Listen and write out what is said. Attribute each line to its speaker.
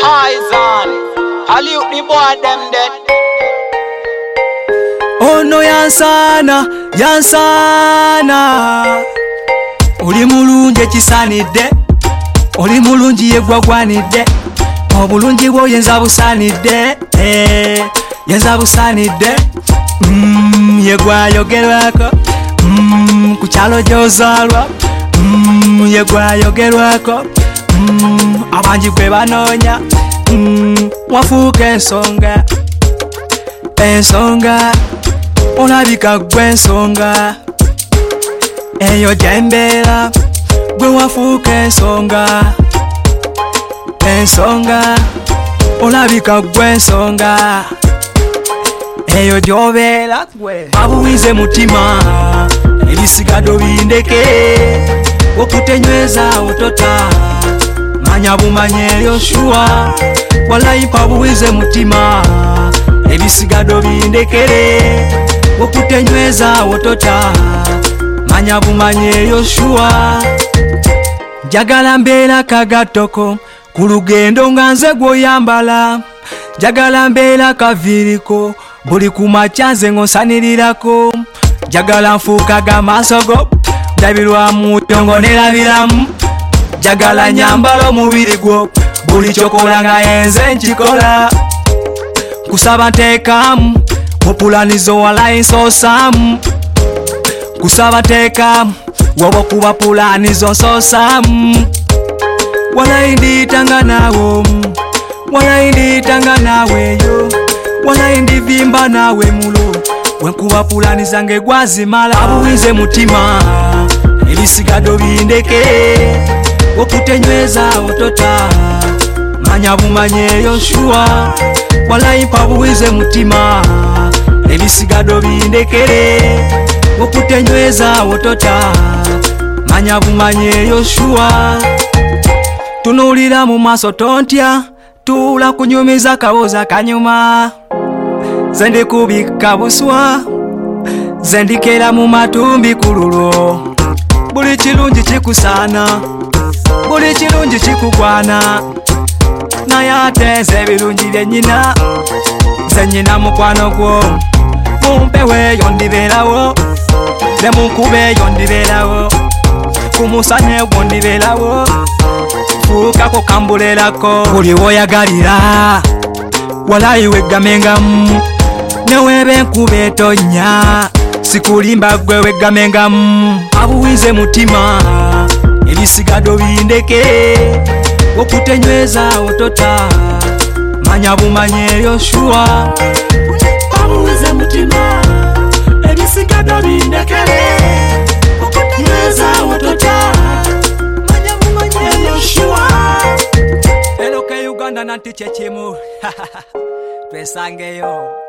Speaker 1: Poison. Hollywood the boy them dead.
Speaker 2: Oh no yansana, yansana. Oli mulungi ekisanidde, oli mulungi yegwagwanidde, obulungi bwo yenza busanidde, yenza busanidde. Yegwayogerwako, ku kyalo gy'ozaalwa, yegwayogerwako, abangi gwe banoonya, wafuuka ensonga, ensonga, olabika gwe ensonga, eyo gyembeera gwe wafuuka ensonga, ensonga, olabika gwe ensonga, eyo gyobeera gwe. Babuwize mutima ebisigadde bindeke, okutenyweza otota manya bumanye Yoshua. Walayi babuwize mutima ebisigadde bindekere, okutenyweza otota manya bumanye Yoshua. Njagala mbeera kagatoko ku lugendo nga nze gwoyambala, njagala mbeera kaviiriko buli kumakya nze ng'onsanirirako, njagala nfuukaga amaaso go ndabirwamu yongo nerabiramu, njagala nyambala omubiri gwo buli kyokola nga yenze nkikola, kusaba nteekamu mu pulanizo walayi nsoosamu, kusaba nteekamu woba okuba pulanizo nsoosamu, walayi ndiyitanga naawe, walayi ndiyitanga naaweyo, walayi ndivimba naawe mulo, wenkuba pulani zange gwazimala. Babuwize mutima ebisigadde bindeke, okutenyweza otota manya bumanye Yoshua. Walayi babuwize mutima ebisigadde bindekere, okutenyweza otota manya bumanye Yoshua. Tunuulira mu maaso tontya, tuula kunyumiza kawoza kanyuma, nze ndikubika buswa, nze ndikera mu matumbi kululo. Buli kirungi kikusaana, buli kirungi kikugwana, naye ate nze ebirungi byennyina, nze nnyina mukwano gwo. Mumpeweeyo ndibeerawo, ne munkubeeyo ndibeerawo, ku musana egwo ndibeerawo, fuukako kambulerako. Buli woyagalira walayi weggamengamu, neweeba enkuba etonnya sikulimba gwe weggamengamu. Babuwize mutima ebisigadde bindeke, okutenyweza otota manya bumanye Yoshua. Babuwize mutima ebisigadde bindekere, okutenyweza otota manya bumanye Yoshua. Eloke Uganda nanti kyekimu twesangeyo.